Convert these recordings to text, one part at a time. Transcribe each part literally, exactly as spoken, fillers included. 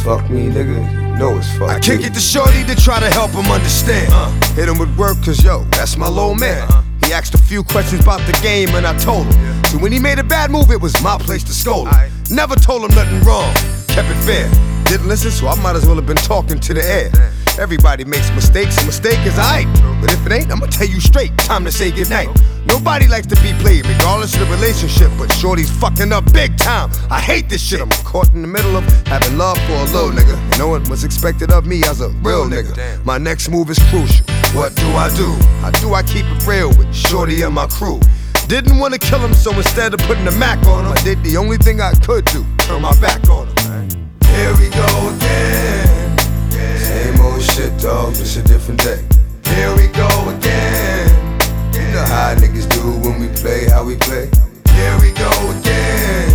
fuck me, nigga, you know it's fuck I kick it to Shorty to try to help him understand. uh, Hit him with work cause yo, that's my low man. uh-huh. He asked a few questions about the game and I told him. yeah. So when he made a bad move, it was my place to scold him. I Never told him nothing wrong, kept it fair. Didn't listen, so I might as well have been talking to the air. Everybody makes mistakes, a mistake is aight. But if it ain't, I'ma tell you straight, time to say goodnight. Nobody likes to be played, regardless of the relationship. But Shorty's fucking up big time. I hate this shit. I'm caught in the middle of having love for a little nigga. Knowing what's expected of me as a real nigga. My next move is crucial. What do I do? How do I keep it real with Shorty and my crew? Didn't wanna kill him, so instead of putting the Mac on him, I did the only thing I could do, turn my back on him. Here we go again. Same old shit, dog, just a different day. Here we go again. You know how niggas do when we play, how we play. Here we go again.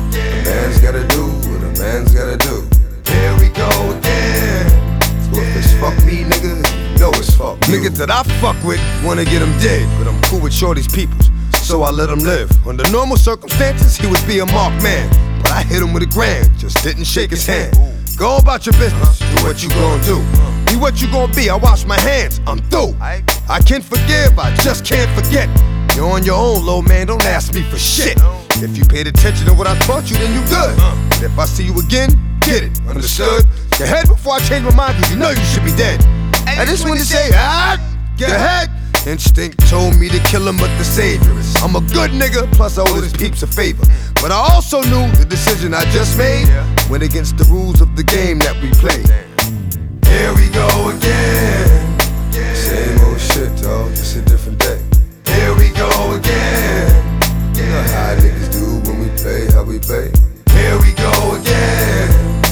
A man's gotta do what a man's gotta do. Here we go again. So if it's fuck me, nigga, you know it's fuck you. Niggas that I fuck with wanna get him dead, but I'm cool with Shorty's peoples, so I let him live. Under normal circumstances, he would be a marked man, but I hit him with a grand, just didn't shake his hand. Go about your business, do what you gon' do. Be what you gon' be, I wash my hands, I'm through. I can forgive, I just can't forget. You're on your own, low man, don't ask me for shit. If you paid attention to what I taught you, then you good. But if I see you again, get it, understood? Your head before I change my mind, cause you know you should be dead. I just wanna say, ah, get ahead. Instinct told me to kill him, but the savior is I'm a good nigga, plus I owe his peeps a favor. But I also knew the decision I just made went against the rules of the game that we played. Here we go again. Same old shit, dog, just a different day. Here we go again. You know how niggas do when we play, how we play. Here we go again.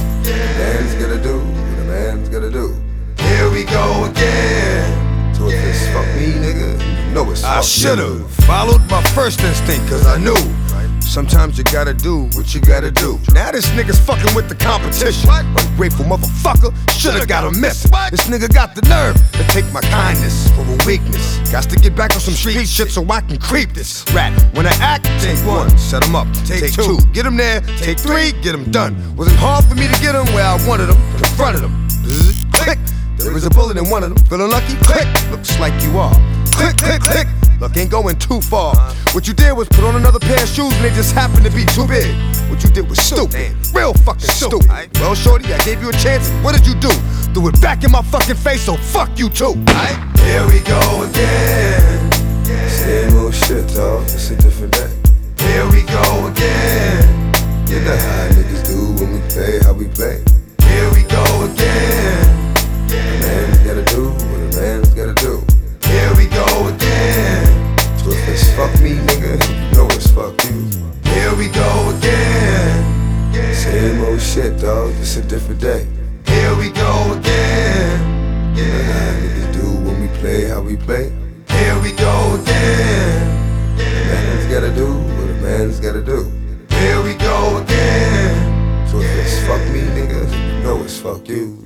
A man's gotta do what a man's gotta do. Here we go again. So if it's fuck me, nigga, you know it's fuck I should've followed my first instinct, cause I knew sometimes you gotta do what you gotta do. Now this nigga's fucking with the competition. Ungrateful motherfucker, should've got him missing. This nigga got the nerve to take my kindness for a weakness. Got to get back on some street shit so I can creep this rat. When I act, take one, set him up. Take two, get him there. Take three, get him done. Wasn't hard for me to get him where I wanted him, confronted him. Click. There is a bullet in one of them. Feeling lucky? Click. Looks like you are. Click, click, click. Look, ain't going too far. What you did was put on another pair of shoes and they just happened to be too big. What you did was stupid. Real fucking stupid. Well, shorty, I gave you a chance. What did you do? Threw it back in my fucking face, so fuck you too. Here we go again. Same old shit, dog. It's a different day. Here we go again. You know how niggas do when we play, how we play. Here we go again. A man's gotta do what a man's gotta do. Here we go again. So if it's fuck me, nigga, you know it's fuck you. Here we go again. Same old shit, dog, just a different day. Here we go again. You know how niggas do when we play, how we play. Here we go again. A man's gotta do what a man's gotta do. Here we go again. So if it's fuck me, nigga, you know it's fuck you.